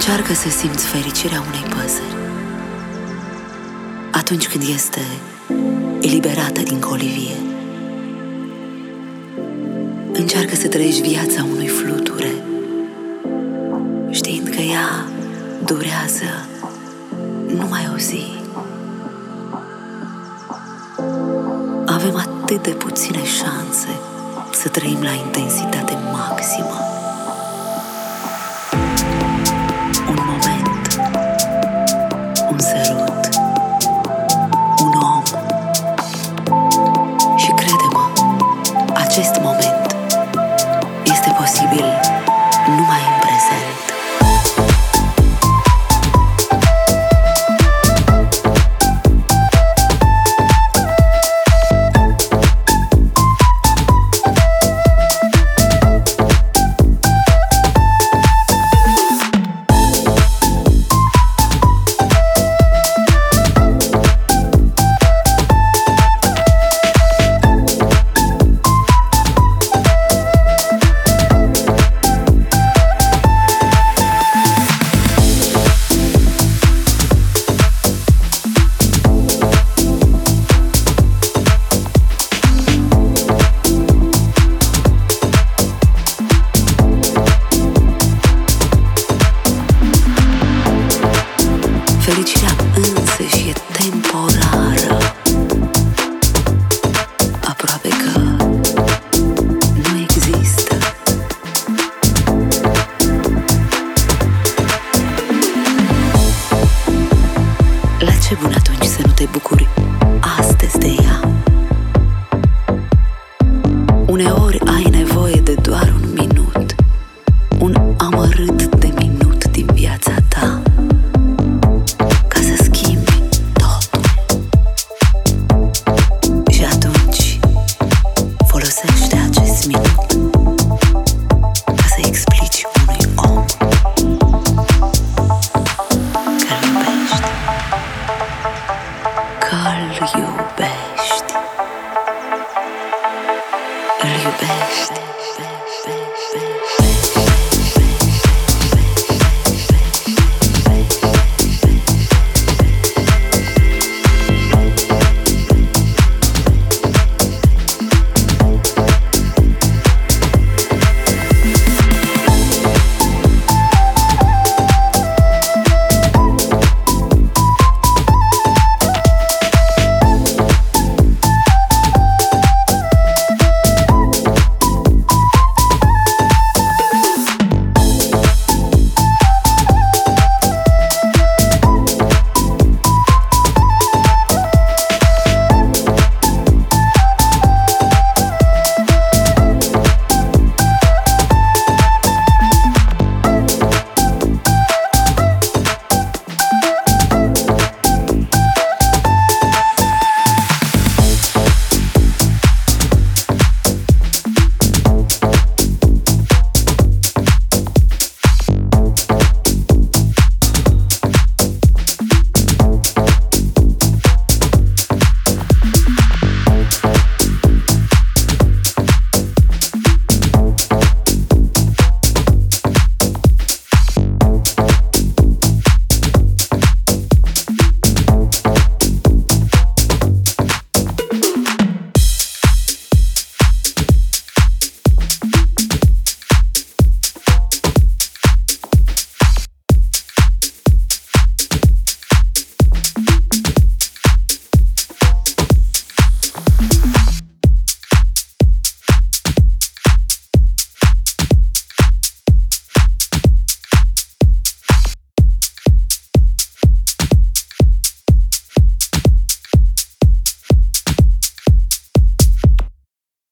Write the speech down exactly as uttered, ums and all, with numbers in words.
Încearcă să simți fericirea unei păsări atunci când este eliberată din colivie. Încearcă să trăiești viața unui fluture, știind că ea durează numai o zi. Avem atât de puține șanse să trăim la intensitate maximă. Un moment, un sărut, un om. Și crede-mă, acest moment este posibil numai în prezent. Fericirea însăși e temporară, aproape că nu există. La ce bun atunci să nu te bucuri astăzi de ea? Uneori ai nevoie de doar un minut, un amărât de minut din viața ta, ca să schimbi totul. Și atunci folosește acest minut